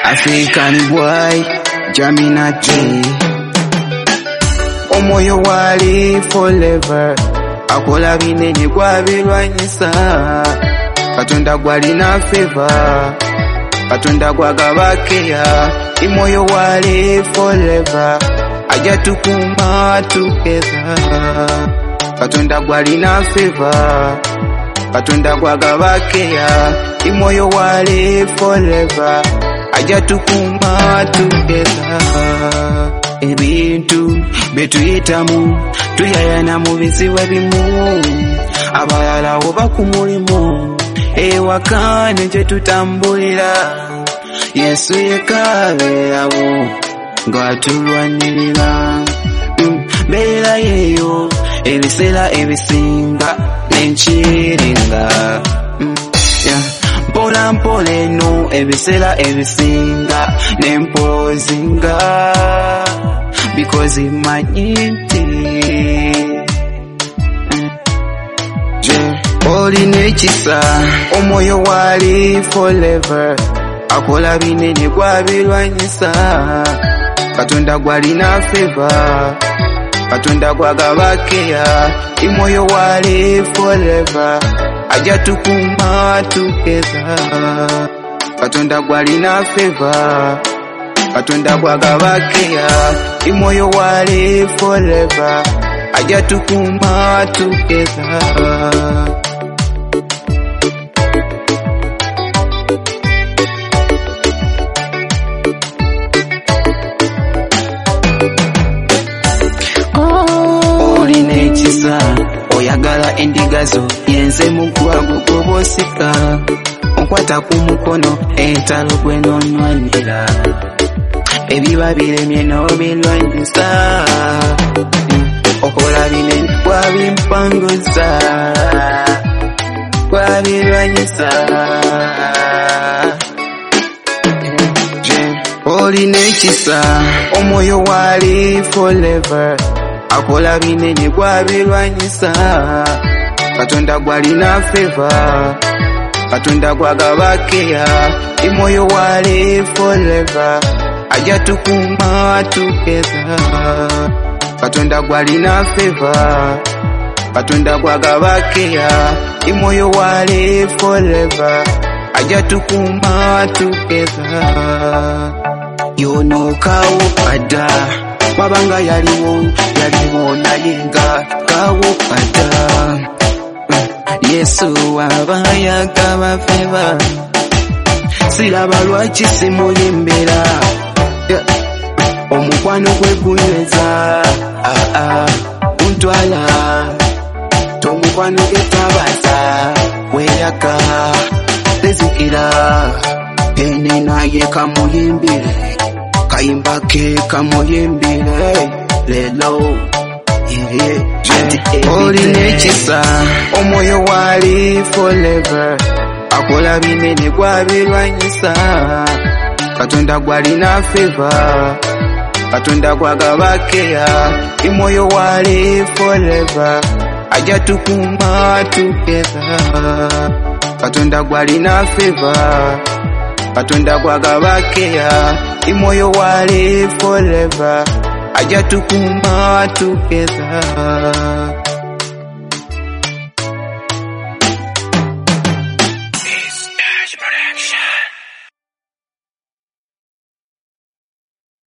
African boy, Jamina J. Omoyo wali forever. Akola binene kwa bilwanyisa. Katonda gwali na favor. Katonda gwagabakeya. Imoyo wali forever. Aja tukuma together. Katonda gwali na favor. Katonda gwagabakeya. Imoyo wali forever. Aja tukuma together. Ebintu betuyitamu tuyayana mu bizibu ebimu. Abalala oba ku mulimu ewaka gye tutambulira. Yesu yekabeerawo ng'atulwanirira. Beera yeeyo ebiseera ebisinga n'enkiringa. Mpola mpola eno ebiseera ebisinga n'empozinga. Because imanyi nti olina ekisa. Omwoyo wali forever. Akola binene gwabirwanyisa. Katonda gwalina favor. Katonda gwagabakeya. Imwoyo wali forever. Aja tukuma together. Katonda gwalina favor. Katonda gwagabakeya. Imwoyo wali forever. Aja tukuma together. Oyagala endigazo yenze mugwago gobosika. Onkwata ku mukono entalo gwenonwanira. Ebiba biremye n'obilwanyisa. Okola binene gwabimpanguza. Gwabirwanyisa. Olina ekisa. Omwoyo wali forever. Akola binene gwabirwanyisa. Katonda gwalina favor. Katonda gwagabakeya. Imwoyo wali forever. Aja tukuma together. Katonda gwalina favor. Katonda gwagabakeya. Imwoyo wali forever. Aja tukuma together. Yonokawo pada. Wabanga yaliwo naye nga kawukada. Yesu abayagaba favor. Siraba lwaki simuyimbira. Omukwano gwe gunyweza. Untwala tomukwano getabaza. Weyaka tezikira. Ene naye kamuyimbire. Kayimba ke kamuyimbire lelo. Olina ekisa. Omwoyo wali forever. Akola binene gwabirwanyisa. Katonda gwalina favor. Katonda gwagabakeya. Imwoyo wali forever. Aja tukuma together. Katonda gwalina favor. Katonda gwagabakeya. Imwoyo wali forever. Aja tukuma together.